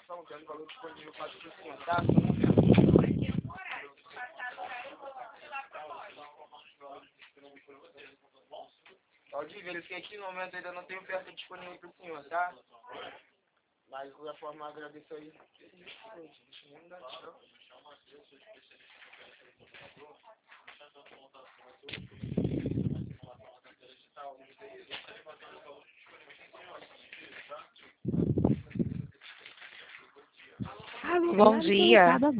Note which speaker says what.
Speaker 1: informação, tendo valor disponível para o senhor, tá? Pode verificar aqui, no momento ainda não tem oferta disponível para o senhor, tá? Mas da forma agradeço aí. Deixa eu dar tchau.
Speaker 2: Bom dia.